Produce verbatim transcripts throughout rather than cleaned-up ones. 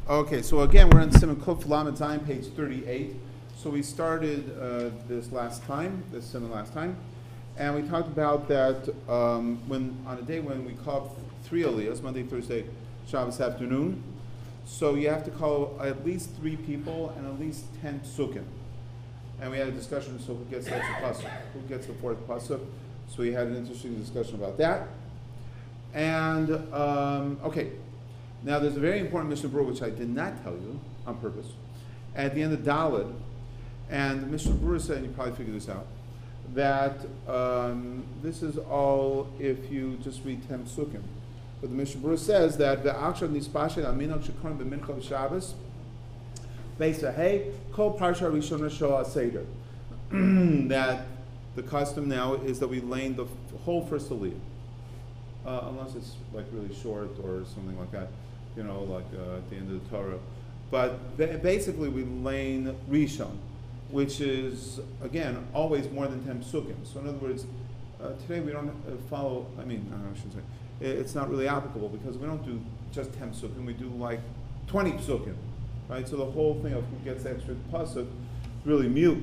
Okay, so again, we're on Simon Kuf Lamed Zayin, page thirty-eight. So we started uh, this last time, this Simon last time, and we talked about that um, when on a day when we call up three aliyahs, Monday, Thursday, Shabbos afternoon, so you have to call at least three people and at least ten psukim. And we had a discussion, so who gets the extra pasuk? Who gets the fourth pasuk? So we had an interesting discussion about that. And, um, okay. Now, there's a very important Mishnah Berurah, which I did not tell you on purpose, at the end of Daled, and the Mishnah Berurah said, and you probably figured this out, that um, this is all if you just read ten psukim. But the Mishnah Berurah says that ve'achshav nispashet aminok shekron b'mincha v'Shabbos beis v'hei kol parsha rishona shel seder. That the custom now is that we lane the whole first aliyah, uh, unless it's like really short or something like that. You know, like uh, at the end of the Torah. But ba- basically we lane Rishon, which is, again, always more than ten psukim. So in other words, uh, today we don't uh, follow, I mean, I shouldn't say, it, it's not really applicable because we don't do just ten psukim, we do like twenty psukim, right? So the whole thing of who gets the extra pasuk is really mute.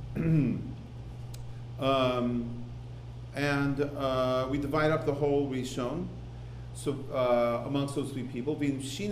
um, and uh, we divide up the whole Rishon. So uh, amongst those three people, but based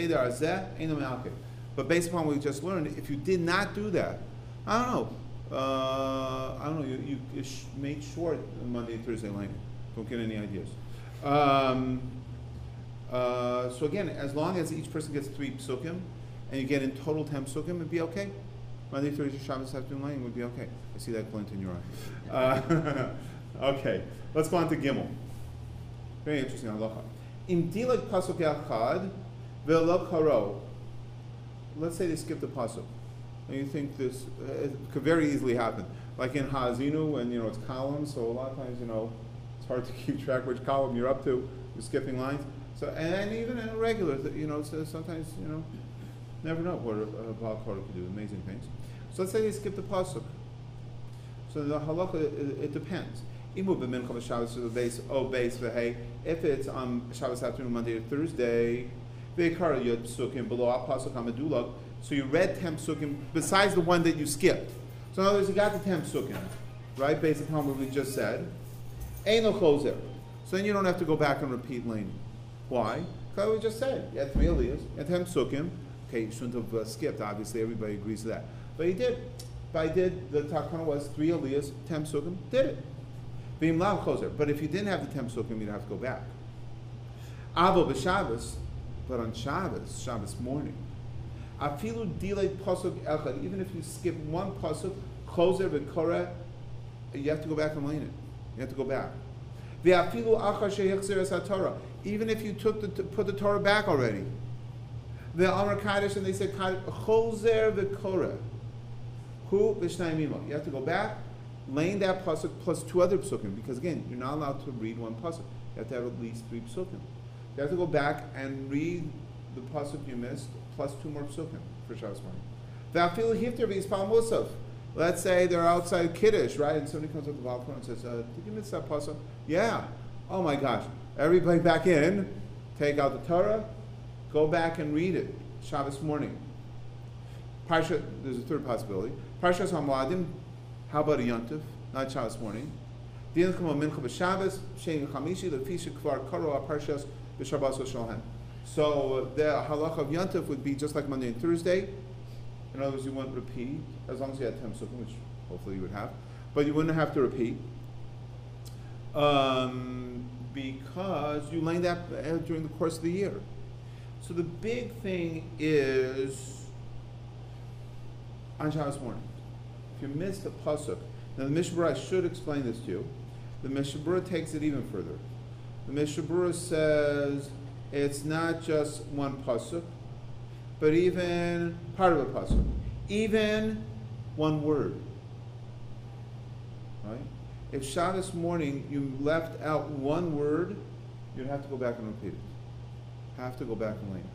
upon what we just learned, if you did not do that, I don't know, uh, I don't know, you, you, you sh- made short Monday, Thursday lane. Don't get any ideas. Um, uh, so again, as long as each person gets three psukim, and you get in total ten psukim, it'd be okay. Monday, Thursday, Shabbos afternoon lane would be okay. I see that glint in your eye. Uh, okay, let's go on to Gimel. Very interesting halacha. Im dilek pasuk yachad ve'lo karo. Let's say they skip the pasuk, and you think this uh, it could very easily happen. Like in Ha'azinu, when you know it's columns, so a lot of times you know it's hard to keep track which column you're up to. You're skipping lines. So and, and even in a regular, you know, so sometimes you know, never know what a, a Baal Korah could do. Amazing things. So let's say they skip the pasuk. So the halacha it, it depends. If it's on Shabbos afternoon, Monday or Thursday, so you read ten psukim besides the one that you skipped. So in other words, you got the ten psukim, right, based upon what we just said. Eino chozer. So then you don't have to go back and repeat laning. Why? Because we just said, you had three aliyahs, you had ten psukim. Okay, you shouldn't have uh, skipped, obviously, everybody agrees to that. But he did. But I did, the takana was three aliyahs, ten psukim, did it. But if you didn't have the ten psukim, you'd have to go back. Avo b'Shabbos, but on Shabbos, Shabbos morning, afilu dilei pasuk echad, even if you skip one pasuk, chozer v'koreh, you have to go back and lane it. You have to go back. Ve'afilu achar sheyachzir es haTorah, even if you took the t- put the Torah back already. Ve'amar kadosh, and they said chozer v'koreh, hu v'shnayim imo. You have to go back. Lane that pasuk plus two other psukim, because again, you're not allowed to read one pasuk. You have to have at least three psukim. You have to go back and read the pasuk you missed plus two more psukim for Shabbos morning. Let's say they're outside Kiddush, right? And somebody comes up to the balcony and says, uh, "Did you miss that pasuk?" Yeah. Oh my gosh! Everybody back in. Take out the Torah. Go back and read it. Shabbos morning. Parsha. There's a third possibility. Parshas Hamoadim. How about a yontif, not Shabbos morning? So the halacha of yontif would be just like Monday and Thursday. In other words, you wouldn't repeat, as long as you had ten psukim, which hopefully you would have, but you wouldn't have to repeat. Um, because you lane that during the course of the year. So the big thing is on Shabbos morning. If you missed a pasuk, now the Mishnah Berurah, I should explain this to you. The Mishnah Berurah takes it even further. The Mishnah Berurah says it's not just one pasuk, but even part of a pasuk, even one word. Right? If Shabbos morning you left out one word, you'd have to go back and repeat it. Have to go back and lane it.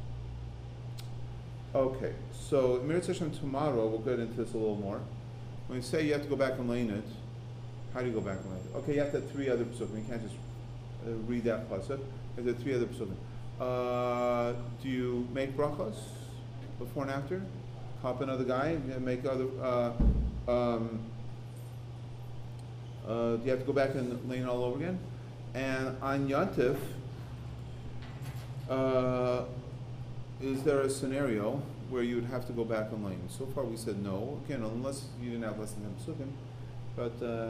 Okay, so Mirat Hashem tomorrow we'll get into this a little more. When you say you have to go back and lane it, how do you go back and lane it? Okay, you have to have three other psukim. You can't just uh, read that pasuk. You have to have three other psukim. Uh, do you make brachos before and after? Hop another guy and make other. Uh, um, uh, do you have to go back and lane all over again? And on Yontif, uh, is there a scenario where you would have to go back and lane? So far we said no. Again, unless you didn't have less than ten psukim, but uh,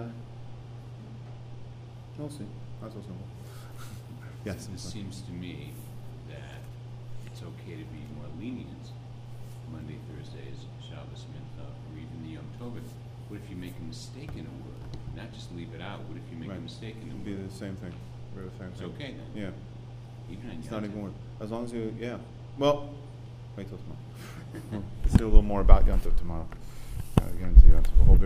we'll see. Not so simple. Yes. It seems to me that it's okay to be more lenient Monday, Thursdays, Shabbos, Mincha, or even the Yom Tov. What if you make a mistake in a word? Not just leave it out. What if you make Right. a mistake in a It'd be word? the same thing. We're the same It's thing. okay then. Yeah. Even on It's Yom not Tov. even worth. As long as you, yeah. Well, wait till tomorrow. Let's see a little more about Yontif tomorrow. Uh, get into Yontif a whole bit.